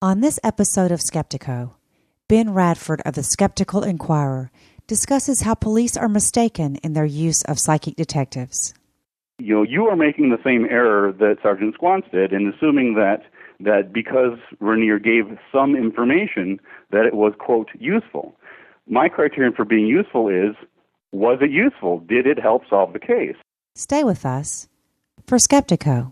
On this episode of Skeptico, Ben Radford of the Skeptical Inquirer discusses how police are mistaken in their use of psychic detectives. You are making the same error that Sergeant Squance did in assuming that because Raniere gave some information that it was, quote, useful. My criterion for being useful is, was it useful? Did it help solve the case? Stay with us for Skeptico.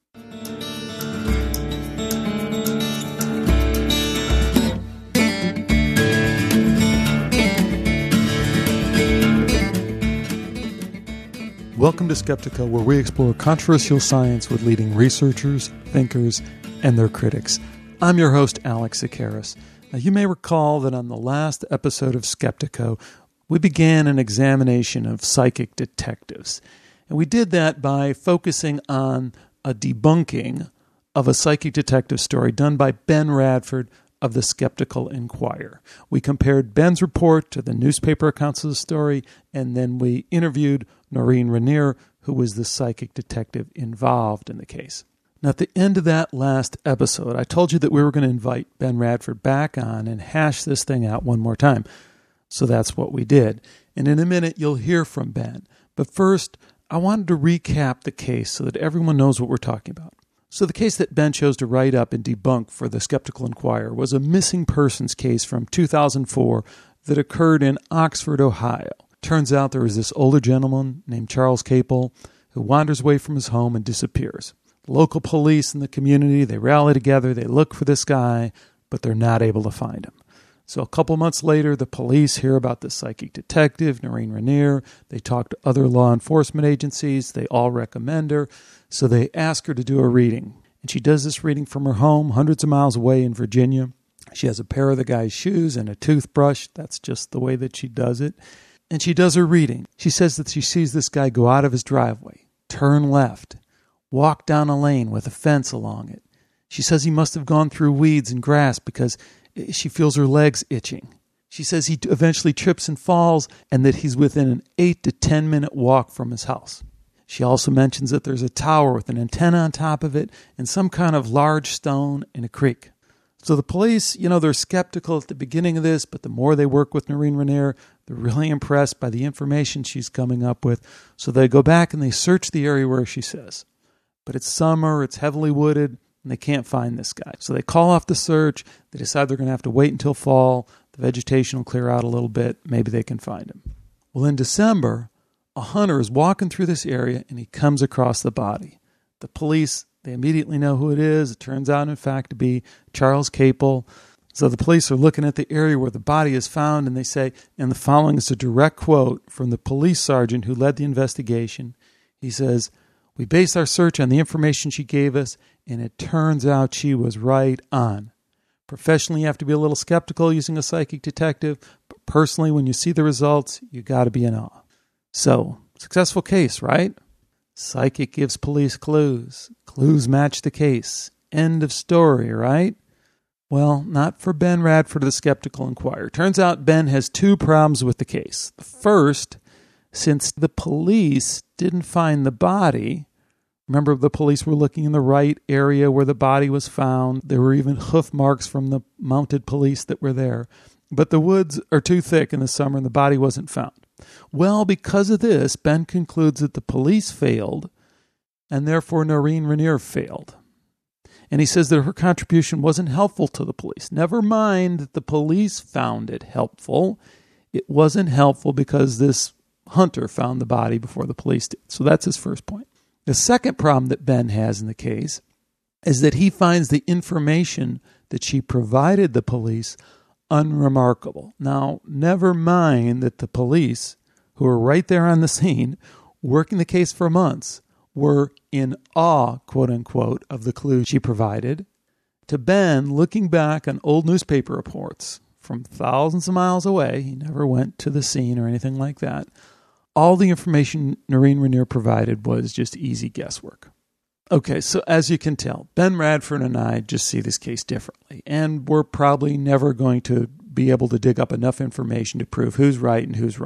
Welcome to Skeptico, where we explore controversial science with leading researchers, thinkers, and their critics. I'm your host, Alex Sakaris. Now, you may recall that on the last episode of Skeptico, we began an examination of psychic detectives. And we did that by focusing on a debunking of a psychic detective story done by Ben Radford of the Skeptical Inquirer. We compared Ben's report to the newspaper accounts of the story, and then we interviewed Noreen Raniere, who was the psychic detective involved in the case. Now, at the end of that last episode, I told you that we were going to invite Ben Radford back on and hash this thing out one more time. So that's what we did. And in a minute, you'll hear from Ben. But first, I wanted to recap the case so that everyone knows what we're talking about. So the case that Ben chose to write up and debunk for the Skeptical Inquirer was a missing persons case from 2004 that occurred in Oxford, Ohio. Turns out there was this older gentleman named Charles Capel who wanders away from his home and disappears. Local police in the community, they rally together, they look for this guy, but they're not able to find him. So a couple months later, the police hear about this psychic detective, Noreen Raniere. They talk to other law enforcement agencies. They all recommend her. So they ask her to do a reading. And she does this reading from her home, hundreds of miles away in Virginia. She has a pair of the guy's shoes and a toothbrush. That's just the way that she does it. And she does her reading. She says that she sees this guy go out of his driveway, turn left, walk down a lane with a fence along it. She says he must have gone through weeds and grass because she feels her legs itching. She says he eventually trips and falls and that he's within an 8 to 10 minute walk from his house. She also mentions that there's a tower with an antenna on top of it and some kind of large stone in a creek. So the police, they're skeptical at the beginning of this, but the more they work with Noreen Raniere, they're really impressed by the information she's coming up with. So they go back and they search the area where she says. But it's summer, it's heavily wooded, and they can't find this guy. So they call off the search. They decide they're going to have to wait until fall. The vegetation will clear out a little bit. Maybe they can find him. Well, in December, a hunter is walking through this area, and he comes across the body. The police, they immediately know who it is. It turns out, in fact, to be Charles Capel. So the police are looking at the area where the body is found, and they say, and the following is a direct quote from the police sergeant who led the investigation. He says, "We based our search on the information she gave us, and it turns out she was right on. Professionally, you have to be a little skeptical using a psychic detective, but personally, when you see the results, you got to be in awe." So, successful case, right? Psychic gives police clues. Clues match the case. End of story, right? Well, not for Ben Radford of the Skeptical Inquirer. Turns out Ben has two problems with the case. The first, since the police didn't find the body, remember the police were looking in the right area where the body was found. There were even hoof marks from the mounted police that were there. But the woods are too thick in the summer and the body wasn't found. Well, because of this, Ben concludes that the police failed and therefore Noreen Raniere failed. And he says that her contribution wasn't helpful to the police. Never mind that the police found it helpful. It wasn't helpful because this hunter found the body before the police did. So that's his first point. The second problem that Ben has in the case is that he finds the information that she provided the police unremarkable. Now, never mind that the police, who were right there on the scene, working the case for months, were in awe, quote unquote, of the clues she provided. To Ben, looking back on old newspaper reports from thousands of miles away, he never went to the scene or anything like that, all the information Noreen Raniere provided was just easy guesswork. Okay, so as you can tell, Ben Radford and I just see this case differently, and we're probably never going to be able to dig up enough information to prove who's right and who's wrong.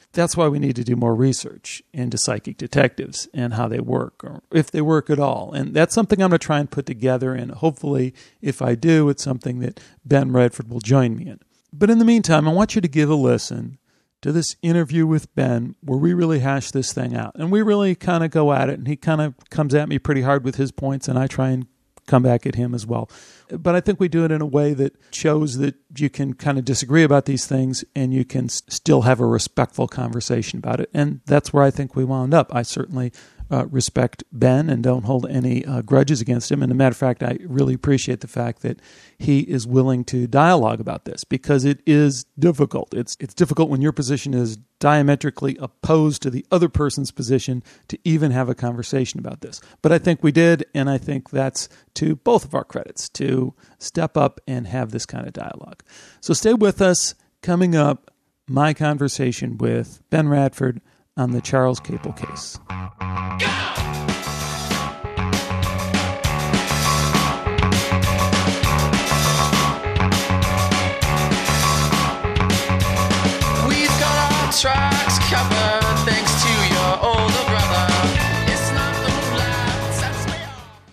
That's why we need to do more research into psychic detectives and how they work, or if they work at all. And that's something I'm going to try and put together, and hopefully, if I do, it's something that Ben Radford will join me in. But in the meantime, I want you to give a listen to this interview with Ben where we really hash this thing out. And we really kind of go at it, and he kind of comes at me pretty hard with his points, and I try and come back at him as well. But I think we do it in a way that shows that you can kind of disagree about these things and you can still have a respectful conversation about it. And that's where I think we wound up. I certainly respect Ben and don't hold any grudges against him. And as a matter of fact, I really appreciate the fact that he is willing to dialogue about this, because it is difficult. It's difficult when your position is diametrically opposed to the other person's position to even have a conversation about this. But I think we did, and I think that's to both of our credits to step up and have this kind of dialogue. So stay with us. Coming up, my conversation with Ben Radford on the Charles Capel case. Tracks covered thanks to your older brother. It's not the moonlight sets me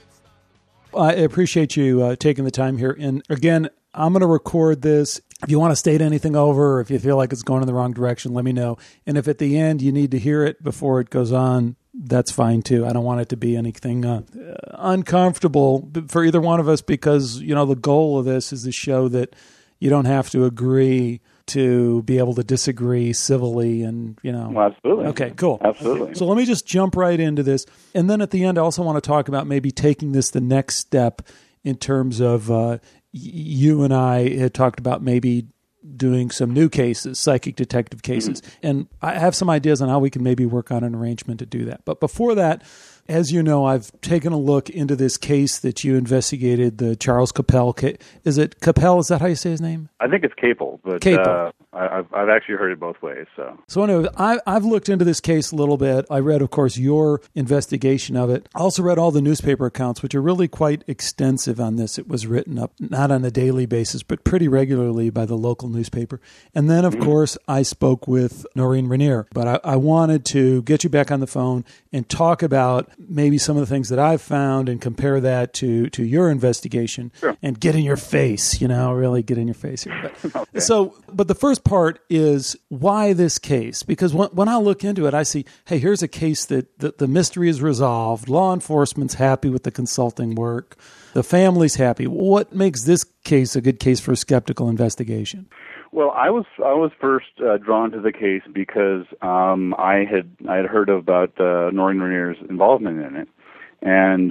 up. I appreciate you taking the time here. And again, I'm going to record this. If you want to state anything over, or if you feel like it's going in the wrong direction, let me know. And if at the end you need to hear it before it goes on, that's fine too. I don't want it to be anything uncomfortable for either one of us, because, you know, the goal of this is to show that you don't have to agree to be able to disagree civilly, and, you know. Well, absolutely. Okay, cool. Absolutely. So let me just jump right into this. And then at the end, I also want to talk about maybe taking this the next step in terms of you and I had talked about maybe doing some new cases, psychic detective cases. Mm-hmm. And I have some ideas on how we can maybe work on an arrangement to do that. But before that, as you know, I've taken a look into this case that you investigated, the Charles Capel case. Is it Capel? Is that how you say his name? I think it's Capel, but Capel. I've actually heard it both ways. So anyway, I've looked into this case a little bit. I read, of course, your investigation of it. I also read all the newspaper accounts, which are really quite extensive on this. It was written up not on a daily basis, but pretty regularly by the local newspaper. And then, of course, I spoke with Noreen Rainier. But I wanted to get you back on the phone and talk about maybe some of the things that I've found and compare that to your investigation. Sure. And get in your face, really get in your face here. But, okay. But the first part is why this case? Because when I look into it, I see, hey, here's a case that the mystery is resolved. Law enforcement's happy with the consulting work. The family's happy. What makes this case a good case for a skeptical investigation? Well, I was first drawn to the case because I had heard about Noreen Rainier's involvement in it, and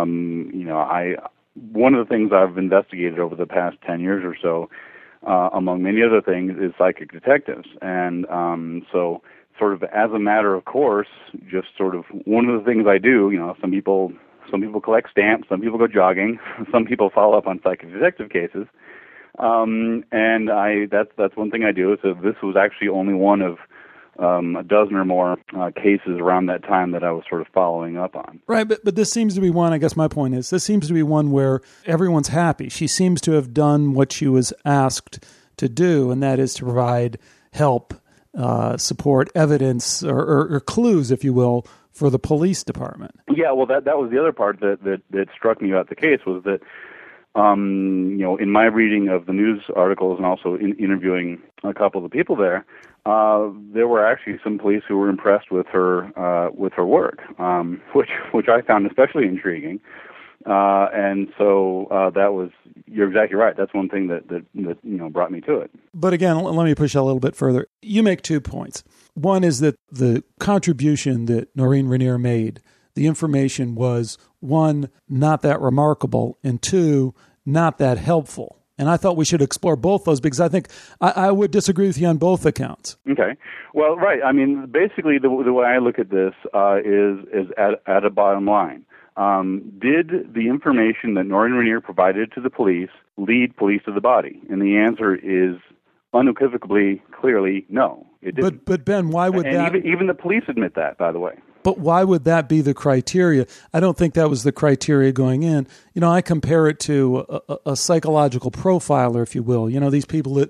one of the things I've investigated over the past 10 years or so, among many other things, is psychic detectives, and so sort of as a matter of course, just sort of one of the things I do, some people collect stamps, some people go jogging, some people follow up on psychic detective cases. And that's one thing I do. So this was actually only one of a dozen or more cases around that time that I was sort of following up on. Right, but this seems to be one, I guess my point is, this seems to be one where everyone's happy. She seems to have done what she was asked to do, and that is to provide help, support, evidence, or clues, if you will, for the police department. Yeah, well, that was the other part that struck me about the case was that, in my reading of the news articles and also in interviewing a couple of the people there were actually some police who were impressed with her work, which I found especially intriguing. And so that was, you're exactly right. That's one thing that brought me to it. But again, let me push that a little bit further. You make 2 points. One is that the contribution that Noreen Rainier made, the information was, 1, not that remarkable, and 2, not that helpful. And I thought we should explore both those because I think I would disagree with you on both accounts. Okay. Well, right. I mean, basically the way I look at this is at a bottom line. Did the information that Noreen Rainier provided to the police lead police to the body? And the answer is unequivocally, clearly, no. It didn't. But Ben, why would that... Even the police admit that, by the way. But why would that be the criteria? I don't think that was the criteria going in. I compare it to a psychological profiler, if you will. These people that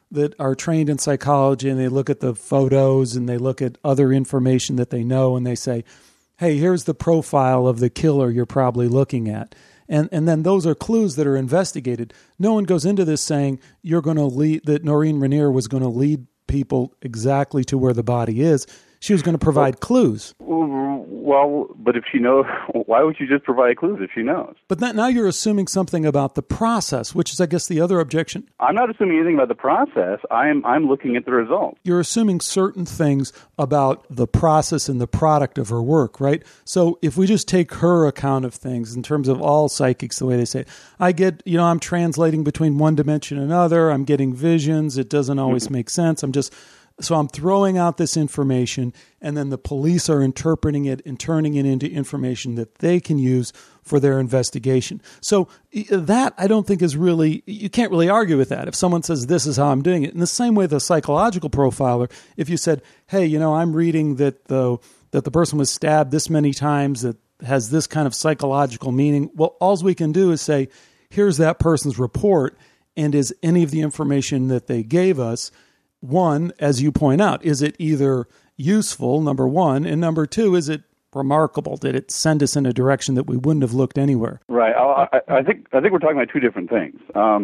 that are trained in psychology, and they look at the photos and they look at other information that they know, and they say, hey, here's the profile of the killer you're probably looking at. And then those are clues that are investigated. No one goes into this saying you're going to lead, that Noreen Rainier was going to lead people exactly to where the body is. She was going to provide clues. Well, but if she knows, why would you just provide clues if she knows? But now you're assuming something about the process, which is, I guess, the other objection. I'm not assuming anything about the process. I'm looking at the results. You're assuming certain things about the process and the product of her work, right? So if we just take her account of things in terms of all psychics, the way they say it, I get, I'm translating between one dimension and another. I'm getting visions. It doesn't always make sense. So I'm throwing out this information, and then the police are interpreting it and turning it into information that they can use for their investigation. So that, I don't think, is really, you can't really argue with that. If someone says, this is how I'm doing it. In the same way, the psychological profiler, if you said, hey, I'm reading that the person was stabbed this many times, that has this kind of psychological meaning, well, all we can do is say, here's that person's report, and is any of the information that they gave us, one, as you point out, is it either useful, number one, and number two, is it remarkable? Did it send us in a direction that we wouldn't have looked anywhere? Right. I think we're talking about two different things.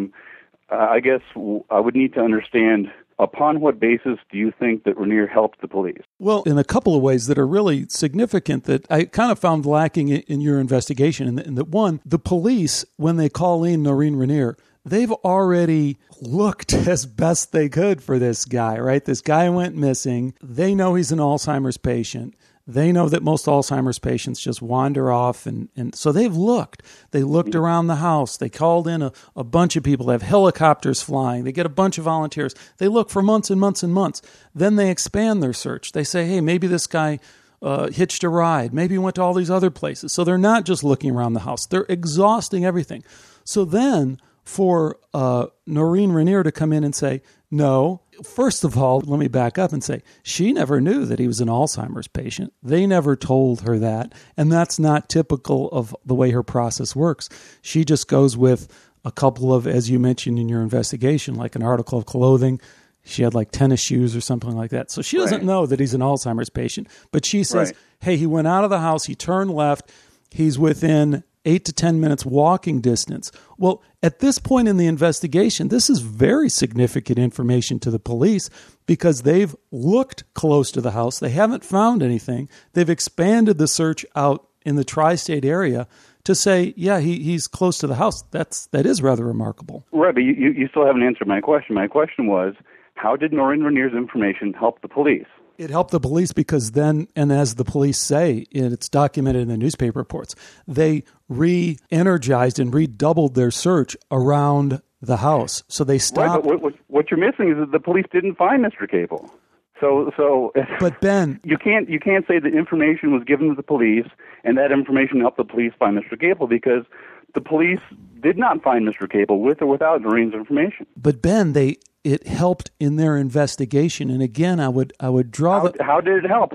I guess I would need to understand, upon what basis do you think that Rainier helped the police? Well, in a couple of ways that are really significant that I kind of found lacking in your investigation. And that one, the police, when they call in Noreen Rainier, they've already looked as best they could for this guy, right? This guy went missing. They know he's an Alzheimer's patient. They know that most Alzheimer's patients just wander off. And so they've looked. They looked around the house. They called in a bunch of people. They have helicopters flying. They get a bunch of volunteers. They look for months and months and months. Then they expand their search. They say, hey, maybe this guy hitched a ride. Maybe he went to all these other places. So they're not just looking around the house. They're exhausting everything. So then for Noreen Rainier to come in and say, no, first of all, let me back up and say, she never knew that he was an Alzheimer's patient. They never told her that, and that's not typical of the way her process works. She just goes with a couple of, as you mentioned in your investigation, like an article of clothing. She had like tennis shoes or something like that. So she doesn't know that he's an Alzheimer's patient, but she says, hey, he went out of the house, he turned left, he's within 8 to 10 minutes walking distance. Well, at this point in the investigation, this is very significant information to the police because they've looked close to the house. They haven't found anything. They've expanded the search out in the tri-state area to say, yeah, he's close to the house. That is rather remarkable. Right, but you still haven't answered my question. My question was, how did Noreen Rainier's information help the police? It helped the police because then, and as the police say, it's documented in the newspaper reports, they re-energized and redoubled their search around the house. So they stopped. Right, but what you're missing is that the police didn't find Mr. Capel. So but Ben, you can't say that information was given to the police and that information helped the police find Mr. Capel because the police did not find Mr. Capel with or without Noreen's information. But Ben, it helped in their investigation. And again, I would draw How did it help?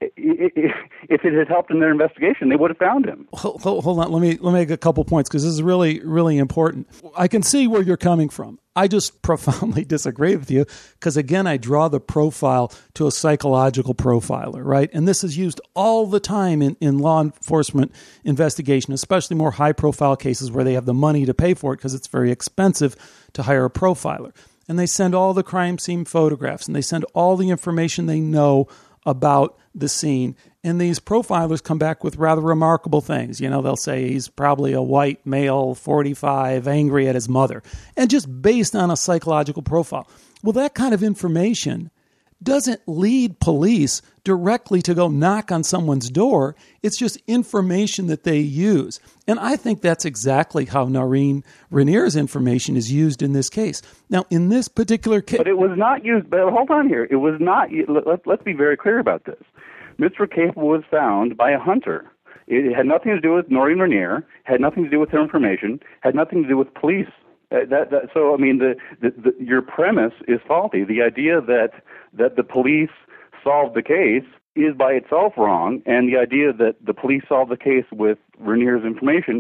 If it had helped in their investigation, they would have found him. Hold on. Let me make a couple points because this is really, really important. I can see where you're coming from. I just profoundly disagree with you because, again, I draw the profile to a psychological profiler, right? And this is used all the time in law enforcement investigation, especially more high-profile cases where they have the money to pay for it because it's very expensive to hire a profiler. And they send all the crime scene photographs and they send all the information they know about the scene. And these profilers come back with rather remarkable things. They'll say he's probably a white male, 45, angry at his mother. And just based on a psychological profile. Well, that kind of information doesn't lead police directly to go knock on someone's door. It's just information that they use. And I think that's exactly how Noreen Rainier's information is used in this case. Now, in this particular case... But it was not used... But hold on here. It was not... Let's be very clear about this. Mr. Capel was found by a hunter. It had nothing to do with Noreen Rainier, had nothing to do with her information, had nothing to do with police. So, I mean, your premise is faulty. The idea that the police solved the case is by itself wrong, and the idea that the police solved the case with Rainier's information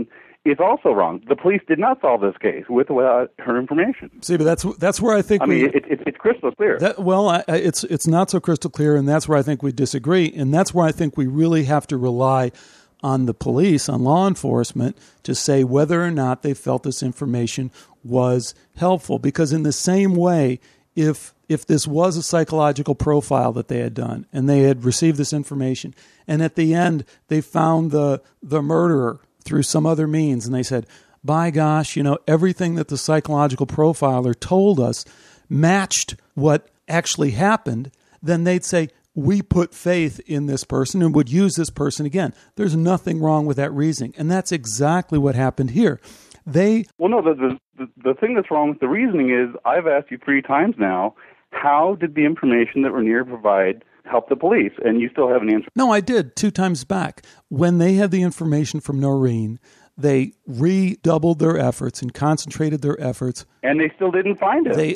is also wrong. The police did not solve this case with or without her information. See, but that's where I think it's crystal clear. It's not so crystal clear, and that's where I think we disagree, and that's where I think we really have to rely on the police, on law enforcement, to say whether or not they felt this information was helpful. Because in the same way, if this was a psychological profile that they had done and they had received this information, and at the end they found the murderer through some other means, and they said, by gosh, everything that the psychological profiler told us matched what actually happened, then they'd say, we put faith in this person and would use this person again. There's nothing wrong with that reasoning. And that's exactly what happened here. The thing that's wrong with the reasoning is, I've asked you 3 times now, how did the information that Raniere provided help the police? And you still haven't answered. No, I did 2 times back. When they had the information from Noreen, they redoubled their efforts and concentrated their efforts. And they still didn't find it.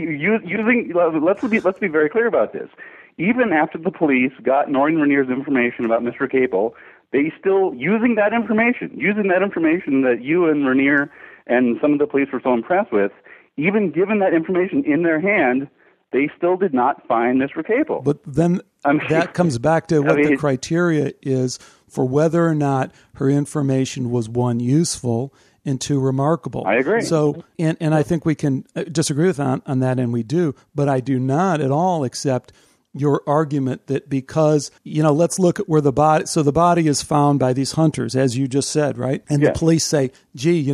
Let's be very clear about this. Even after the police got Noreen Raniere's information about Mr. Capel, they still, using that information that you and Raniere and some of the police were so impressed with, even given that information in their hand, they still did not find Mr. Capel. But then that comes back to what the criteria is for whether or not her information was, 1, useful, and 2, remarkable. I agree. So, and I think we can disagree with on that, and we do, but I do not at all accept your argument that because, let's look at where the body is found by these hunters, as you just said, right? And the police say, gee,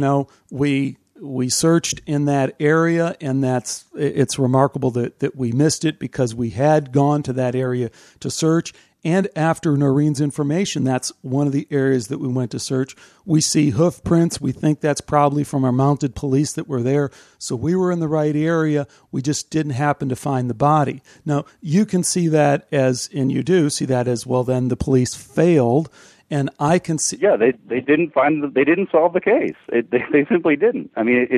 we searched in that area, and it's remarkable that we missed it because we had gone to that area to search. And after Noreen's information, that's one of the areas that we went to search. We see hoof prints. We think that's probably from our mounted police that were there. So we were in the right area. We just didn't happen to find the body. Now, you can see that and you do see that as, well, then the police failed. And I can see. Yeah, they didn't they didn't solve the case. They simply didn't. I mean,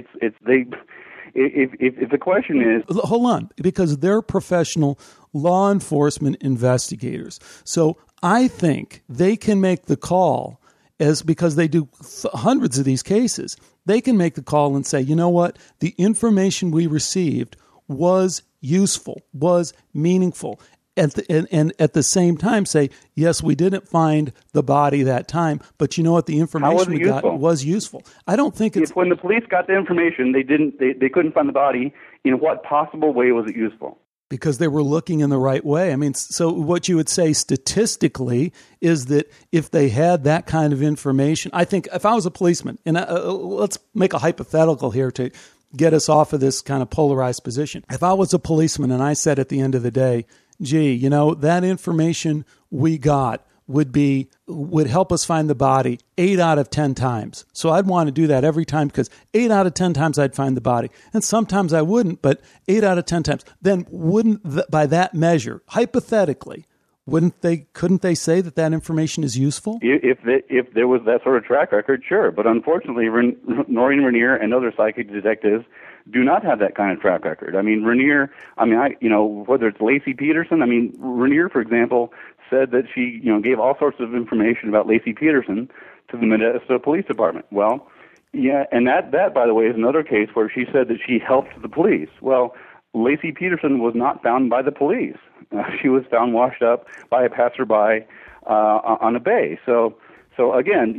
If the question is... Hold on, because they're professional law enforcement investigators. So I think they can make the call, because they do hundreds of these cases, they can make the call and say, you know what, the information we received was useful, was meaningful. And at the same time say, yes, we didn't find the body that time, but you know what, the information we got was useful. I don't think it's... When the police got the information, they couldn't find the body. In what possible way was it useful? Because they were looking in the right way. I mean, so what you would say statistically is that if they had that kind of information, I think if I was a policeman, and let's make a hypothetical here to get us off of this kind of polarized position. If I was a policeman and I said at the end of the day, gee, that information we got would help us find the body 8 out of 10 times. So I'd want to do that every time, because 8 out of 10 times I'd find the body. And sometimes I wouldn't, but 8 out of 10 times. Then by that measure, hypothetically, couldn't they say that information is useful? If there was that sort of track record, sure. But unfortunately, Noreen Raniere and other psychic detectives do not have that kind of track record. I mean, Raniere, whether it's Lacey Peterson, Raniere, for example, said that she, gave all sorts of information about Lacey Peterson to the Modesto Police Department. Well, yeah, and that, by the way, is another case where she said that she helped the police. Well, Lacey Peterson was not found by the police. She was found washed up by a passerby on a bay. So again,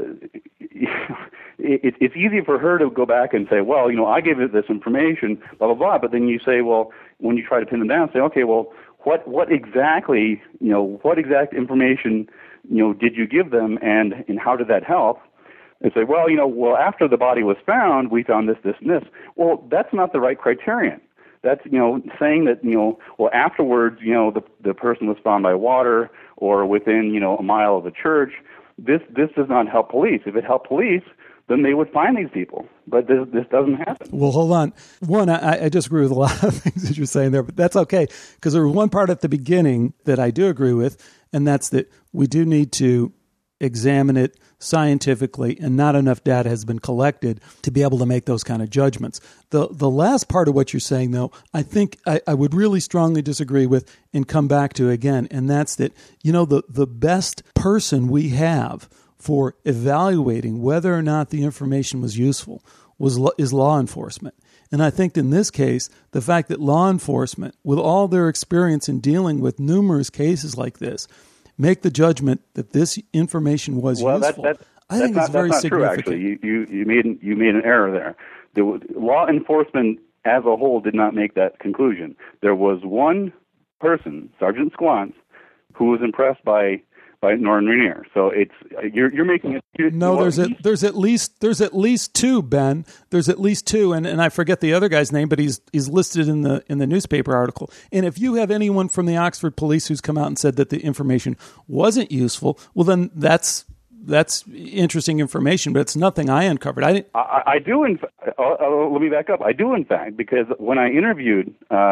it's easy for her to go back and say, well, I gave it this information, blah, blah, blah. But then you say, well, when you try to pin them down, say, okay, well, what exact information, did you give them, and how did that help? They say, well, after the body was found, we found this, this, and this. Well, that's not the right criterion. That's, saying that, afterwards, the person was found by water or within, a mile of the church. This does not help police. If it helped police, then they would find these people. But this doesn't happen. Well, hold on. One, I disagree with a lot of things that you're saying there, but that's okay, because there was one part at the beginning that I do agree with, and that's that we do need to examine it scientifically, and not enough data has been collected to be able to make those kind of judgments. The last part of what you're saying, though, I think I would really strongly disagree with and come back to again, and that's that, the best person we have for evaluating whether or not the information was useful is law enforcement. And I think in this case, the fact that law enforcement, with all their experience in dealing with numerous cases like this, make the judgment that this information was useful. I think it's very significant. True, actually. You made an error there. Law enforcement as a whole did not make that conclusion. There was one person, Sergeant Squance, who was impressed by Norton Rainier. So you're making it. No, there's at least two, Ben. There's at least two, and I forget the other guy's name, but he's listed in the newspaper article. And if you have anyone from the Oxford Police who's come out and said that the information wasn't useful, well, then that's interesting information, but it's nothing I uncovered. I do. Let me back up. I do, in fact, because when I interviewed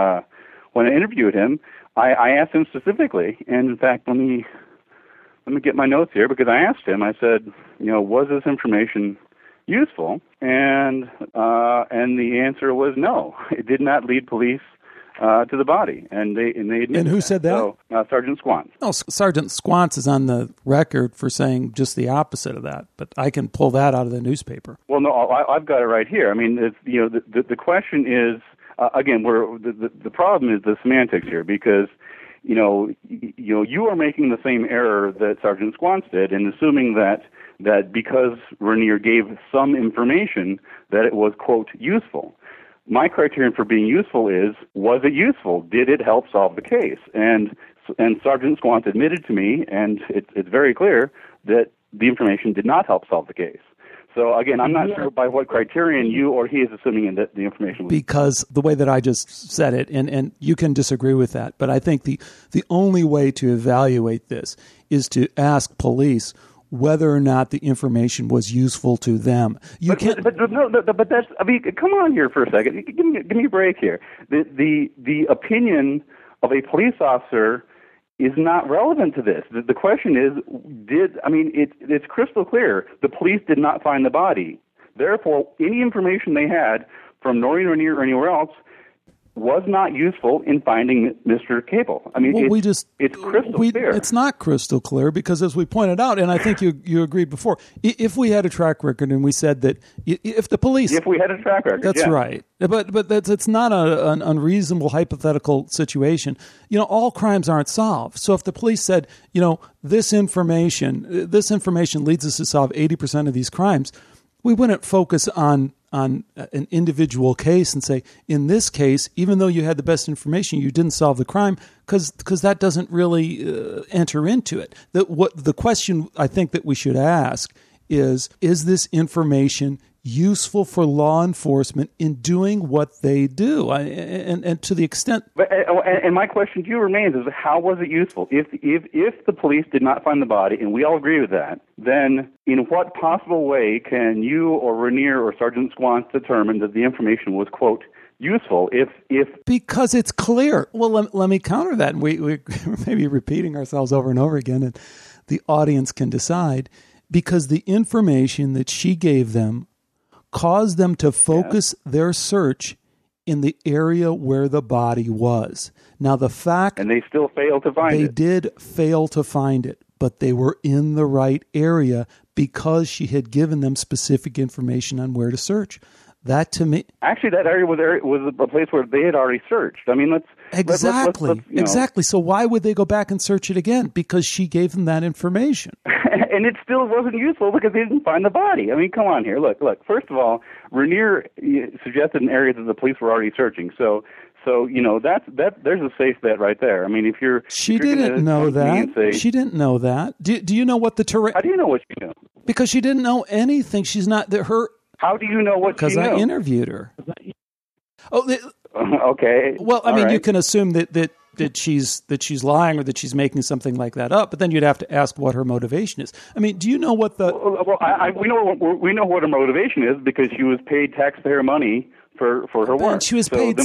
him, I asked him specifically, and in fact, let me get my notes here, because I asked him. I said, was this information useful? And the answer was no. It did not lead police to the body, and they admitted. And who said that? So, Sergeant Squance. No, Sergeant Squance is on the record for saying just the opposite of that, but I can pull that out of the newspaper. Well, no, I've got it right here. I mean, the question is, again, the problem is the semantics here, because you are making the same error that Sergeant Squance did in assuming that because Rainier gave some information that it was, quote, useful. My criterion for being useful is, was it useful? Did it help solve the case? And Sergeant Squance admitted to me, and it's very clear, that the information did not help solve the case. So, again, I'm not sure by what criterion you or he is assuming that the information was... Because the way that I just said it, and you can disagree with that, but I think the only way to evaluate this is to ask police whether or not the information was useful to them. But that's... I mean, come on here for a second. Give me a break here. The opinion of a police officer is not relevant to this. The question is, it's crystal clear. The police did not find the body. Therefore, any information they had from Norton Rainier or anywhere else was not useful in finding Mr. Cable. I mean, it's crystal clear. It's not crystal clear because, as we pointed out, and I think you agreed before, if we had a track record and we said that if the police... If we had a track record, that's right. But it's not an unreasonable hypothetical situation. All crimes aren't solved. So if the police said, this information leads us to solve 80% of these crimes, we wouldn't focus on an individual case and say, in this case, even though you had the best information, you didn't solve the crime, because that doesn't really enter into it. The question I think that we should ask is this information useful for law enforcement in doing what they do? And to the extent... And my question to you remains is, how was it useful? If the police did not find the body, and we all agree with that, then in what possible way can you or Rainier or Sergeant Squance determine that the information was, quote, useful if... Because it's clear. Well, let me counter that. And we're maybe repeating ourselves over and over again, and the audience can decide. Because the information that she gave them caused them to focus their search in the area where the body was. Now, the fact... And they still failed to find it. They did fail to find it, but they were in the right area because she had given them specific information on where to search. That, to me... Actually, that area was a place where they had already searched. I mean, Exactly. So why would they go back and search it again? Because she gave them that information. And it still wasn't useful because they didn't find the body. I mean, come on here. Look. First of all, Rainier suggested an area that the police were already searching. So that there's a safe bet right there. I mean, she didn't know that. She didn't know that. Do you know what the terrain? How do you know what she knew? Because she didn't know anything. She's not her. How do you know what she knew? Because I interviewed her. Okay. Well, I mean, you can assume that she's lying or that she's making something like that up, but then you'd have to ask what her motivation is. I mean, do you know what the? Well, we know what her motivation is because she was paid taxpayer money for her work. She was paid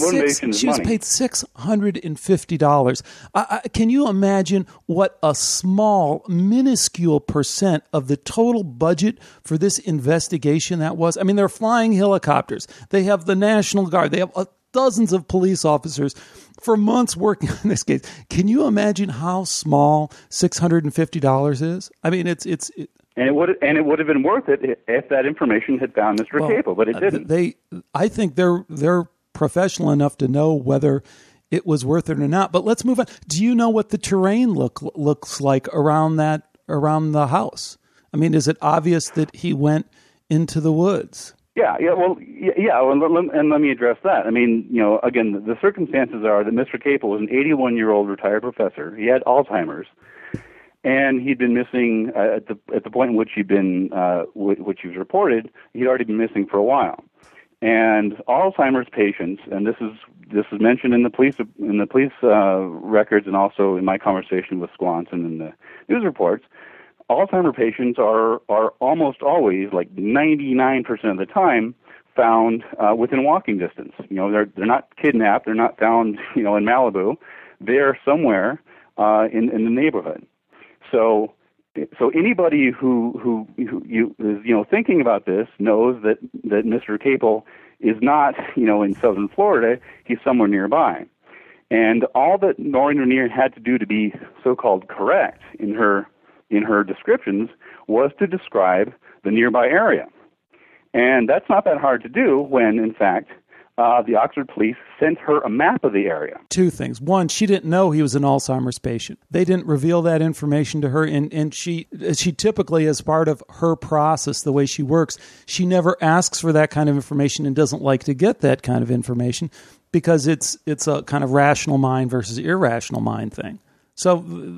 $650. Can you imagine what a small, minuscule percent of the total budget for this investigation that was? I mean, they're flying helicopters. They have the National Guard. They have dozens of police officers for months working on this case. Can you imagine how small $650 is? I mean, it's And it would have been worth it if that information had found Mr. Capel, but it didn't. I think they're professional enough to know whether it was worth it or not. But let's move on. Do you know what the terrain looks like around the house? I mean, is it obvious that he went into the woods? Yeah. Well, and let me address that. I mean, again, the circumstances are that Mr. Capel was an 81-year-old retired professor. He had Alzheimer's, and he'd been missing at the point in which he was reported. He'd already been missing for a while. And Alzheimer's patients, and this is mentioned in the police records, and also in my conversation with Squanson in the news reports. Alzheimer's patients are almost always, like 99% of the time, found within walking distance. They're not kidnapped. They're not found, in Malibu. They're somewhere in the neighborhood. So anybody who is thinking about this knows that Mr. Capel is not in southern Florida. He's somewhere nearby, and all that Noreen Rainier had to do to be so-called correct in her descriptions was to describe the nearby area, and that's not that hard to do when, in fact, the Oxford police sent her a map of the area. Two things. One, she didn't know he was an Alzheimer's patient. They didn't reveal that information to her, and she typically, as part of her process, the way she works, she never asks for that kind of information and doesn't like to get that kind of information because it's a kind of rational mind versus irrational mind thing. So,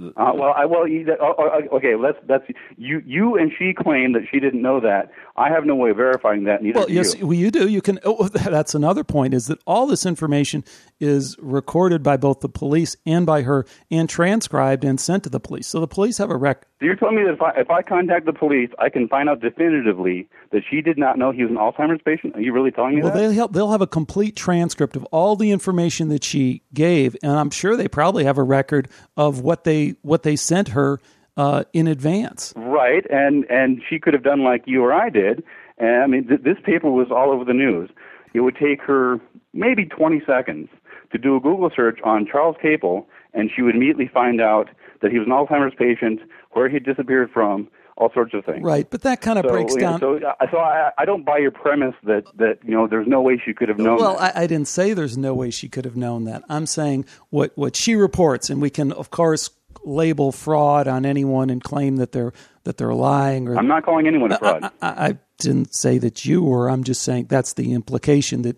okay. That's you and she claim that she didn't know that. I have no way of verifying that. Neither do you. Yes, you do. You can. Oh, that's another point. Is that all this information is recorded by both the police and by her, and transcribed and sent to the police. So the police have a record. So you're telling me that if I contact the police, I can find out definitively that she did not know he was an Alzheimer's patient? Are you really telling me that? Well, they'll have a complete transcript of all the information that she gave, and I'm sure they probably have a record of what they sent her in advance. Right, and she could have done like you or I did. And I mean, this paper was all over the news. It would take her maybe 20 seconds to do a Google search on Charles Capel, and she would immediately find out that he was an Alzheimer's patient, where he disappeared from, all sorts of things. Right, but that kind of breaks down. So I don't buy your premise that there's no way she could have known. Well, that. I didn't say there's no way she could have known that. I'm saying what she reports, and we can of course label fraud on anyone and claim that they're lying. Or I'm not calling anyone a fraud. I didn't say that you were. I'm just saying that's the implication that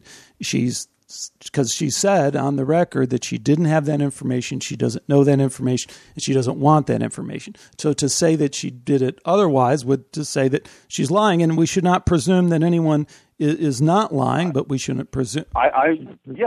because she said on the record that she didn't have that information, she doesn't know that information, and she doesn't want that information. So to say that she did it otherwise would to say that she's lying, and we should not presume that anyone is not lying, but we shouldn't presume. I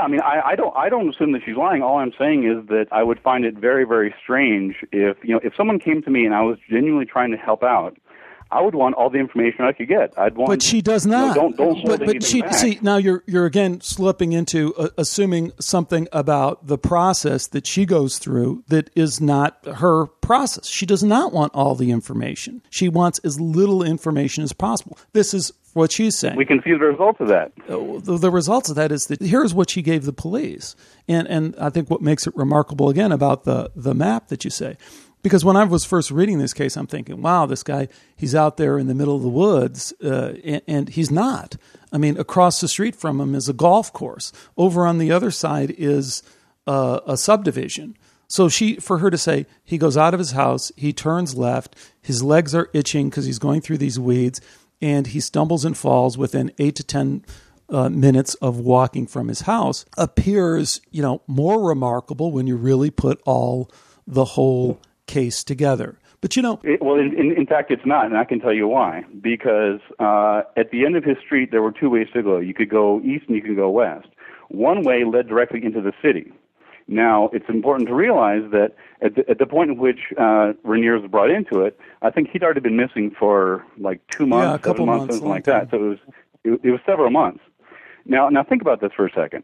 don't assume that she's lying. All I'm saying is that I would find it very, very strange if someone came to me and I was genuinely trying to help out. I would want all the information I could get. But she does not. Don't hold anything back. See, now you're again slipping into assuming something about the process that she goes through that is not her process. She does not want all the information. She wants as little information as possible. This is what she's saying. We can see the results of that. The results of that is that here's what she gave the police. And I think what makes it remarkable, again, about the map that you say. Because when I was first reading this case, I'm thinking, wow, this guy, he's out there in the middle of the woods, and he's not. I mean, across the street from him is a golf course. Over on the other side is a subdivision. So for her to say, he goes out of his house, he turns left, his legs are itching because he's going through these weeds, and he stumbles and falls within 8 to 10 minutes of walking from his house, appears, more remarkable when you really put the whole case together. But in fact, it's not, and I can tell you why. Because at the end of his street, there were two ways to go. You could go east and you could go west. One way led directly into the city. Now, it's important to realize that at the point in which Rainier was brought into it, I think he'd already been missing for like 2 months, a couple 7 months, something like that. So it was several months. Now think about this for a second.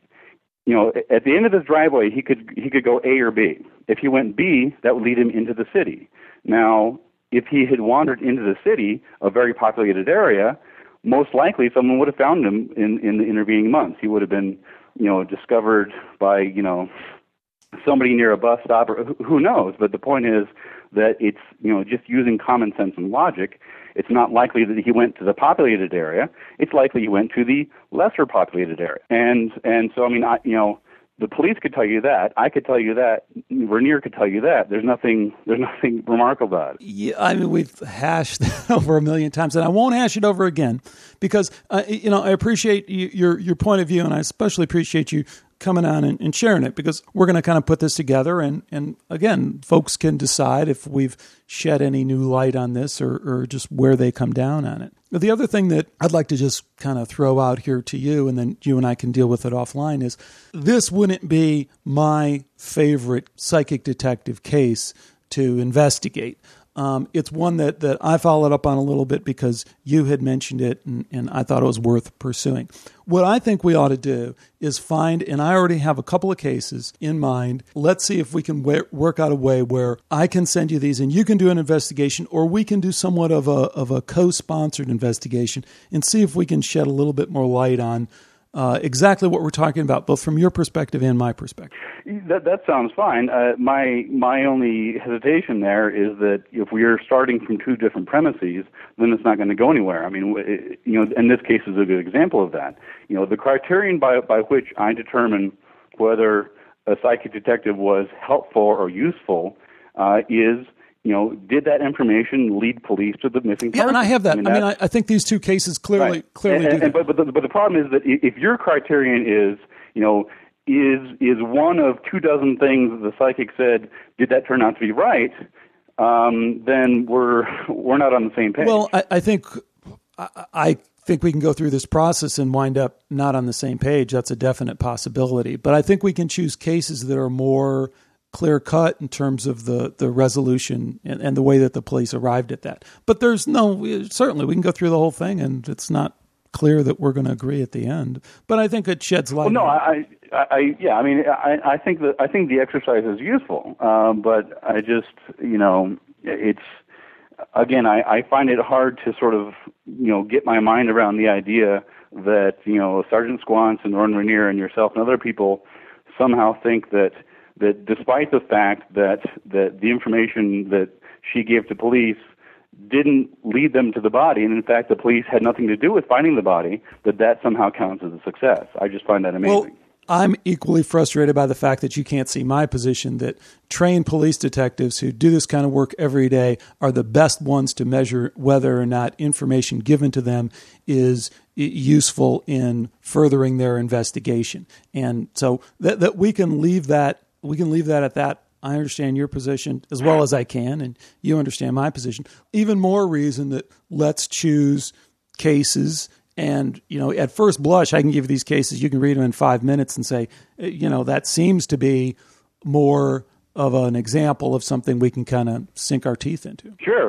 At the end of his driveway, he could go A or B. If he went B, that would lead him into the city. Now, if he had wandered into the city, a very populated area, most likely someone would have found him in the intervening months. He would have been, discovered by, somebody near a bus stop, or who knows. But the point is that it's, just using common sense and logic, It's not likely that he went to the populated area. It's likely he went to the lesser populated area. And so, I mean, the police could tell you that. I could tell you that. Vernier could tell you that. There's nothing remarkable about it. Yeah, I mean, we've hashed that over a million times, and I won't hash it over again because, I appreciate your point of view, and I especially appreciate you coming on and sharing it, because we're going to kind of put this together, and again, folks can decide if we've shed any new light on this or just where they come down on it. The other thing that I'd like to just kind of throw out here to you, and then you and I can deal with it offline, is this wouldn't be my favorite psychic detective case to investigate. It's one that I followed up on a little bit because you had mentioned it, and I thought it was worth pursuing. What I think we ought to do is find, and I already have a couple of cases in mind, let's see if we can work out a way where I can send you these and you can do an investigation, or we can do somewhat of a co-sponsored investigation and see if we can shed a little bit more light on exactly what we're talking about, both from your perspective and my perspective. That sounds fine. My only hesitation there is that if we are starting from two different premises, then it's not going to go anywhere. I mean, and this case is a good example of that. The criterion by which I determine whether a psychic detective was helpful or useful is, did that information lead police to the missing person? Yeah, and I have that. I think these two cases clearly do that. But the problem is that if your criterion is, is one of 24 things that the psychic said, did that turn out to be right? Then we're not on the same page. Well, I think we can go through this process and wind up not on the same page. That's a definite possibility. But I think we can choose cases that are more clear-cut in terms of the resolution and the way that the police arrived at that. But certainly we can go through the whole thing, and it's not clear that we're going to agree at the end. But I think it sheds light. Well, no, I think the exercise is useful, but I just, it's, again, I find it hard to sort of, get my mind around the idea that, Sergeant Squance and Norton Vernier and yourself and other people somehow think that despite the fact that the information that she gave to police didn't lead them to the body, and in fact the police had nothing to do with finding the body, that somehow counts as a success. I just find that amazing. Well, I'm equally frustrated by the fact that you can't see my position, that trained police detectives who do this kind of work every day are the best ones to measure whether or not information given to them is useful in furthering their investigation. And so that we can leave that at that. I understand your position as well as I can, and you understand my position. Even more reason that let's choose cases. And, at first blush, I can give you these cases. You can read them in 5 minutes and say, that seems to be more of an example of something we can kind of sink our teeth into. Sure.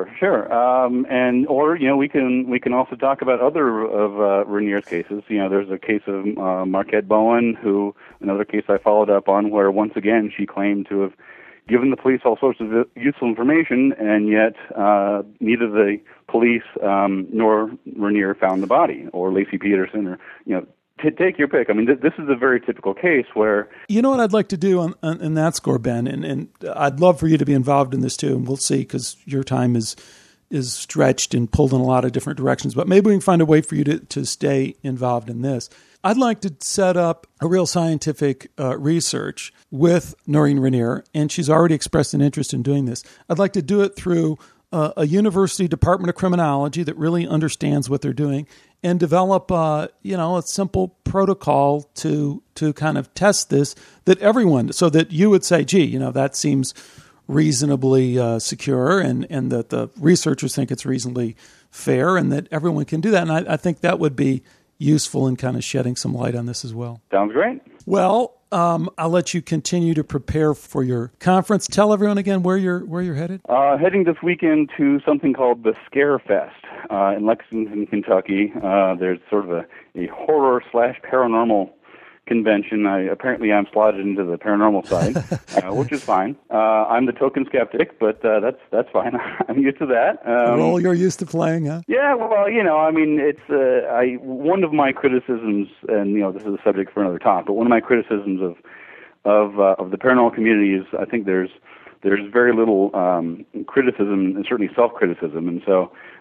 We can also talk about other of Vernier's cases. There's a case of Marquette Bowen, another case I followed up on, where once again she claimed to have given the police all sorts of useful information, and yet neither the police nor Vernier found the body, or Lacey Peterson, or take your pick. I mean, this is a very typical case where... You know what I'd like to do on that score, Ben, and I'd love for you to be involved in this too, and we'll see, because your time is stretched and pulled in a lot of different directions, but maybe we can find a way for you to stay involved in this. I'd like to set up a real scientific research with Noreen Vernier, and she's already expressed an interest in doing this. I'd like to do it through a university department of criminology that really understands what they're doing, and develop a simple protocol to kind of test this, that everyone, so that you would say, gee, that seems reasonably secure, and that the researchers think it's reasonably fair, and that everyone can do that. And I think that would be useful in kind of shedding some light on this as well. Sounds great. Well, I'll let you continue to prepare for your conference. Tell everyone again where you're headed. Heading this weekend to something called the Scare Fest in Lexington, Kentucky. There's sort of a horror/paranormal convention. Apparently I'm slotted into the paranormal side, which is fine. I'm the token skeptic, but that's fine. I'm used to that. A role you're used to playing, huh? Yeah, well, it's one of my criticisms, and this is a subject for another talk, but one of my criticisms of the paranormal community is I think there's very little criticism, and certainly self-criticism, and so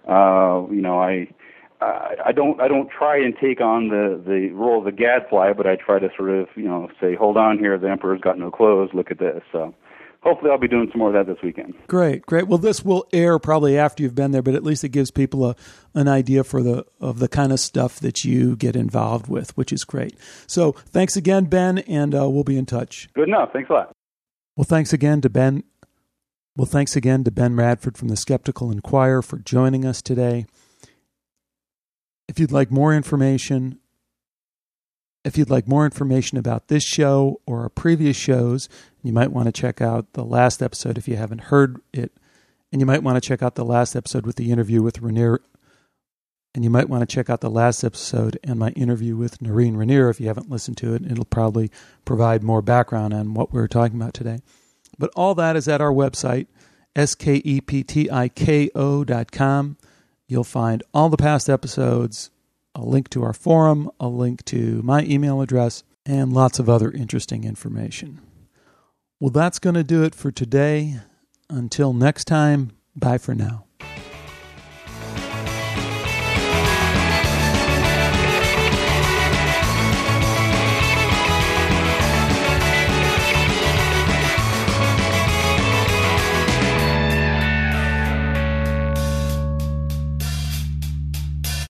I don't try and take on the role of the gadfly, but I try to sort of, say, hold on here, the emperor's got no clothes, look at this. So hopefully I'll be doing some more of that this weekend. Great. Well, this will air probably after you've been there, but at least it gives people an idea of the kind of stuff that you get involved with, which is great. So thanks again, Ben, and we'll be in touch. Good enough. Thanks a lot. Well, thanks again to Ben Radford from the Skeptical Inquirer for joining us today. If you'd like more information about this show or our previous shows, you might want to check out the last episode if you haven't heard it. And you might want to check out the last episode with the interview with Rainier. And you might want to check out the last episode and my interview with Noreen Rainier if you haven't listened to it. It'll probably provide more background on what we're talking about today. But all that is at our website, skeptiko.com. You'll find all the past episodes, a link to our forum, a link to my email address, and lots of other interesting information. Well, that's going to do it for today. Until next time, bye for now.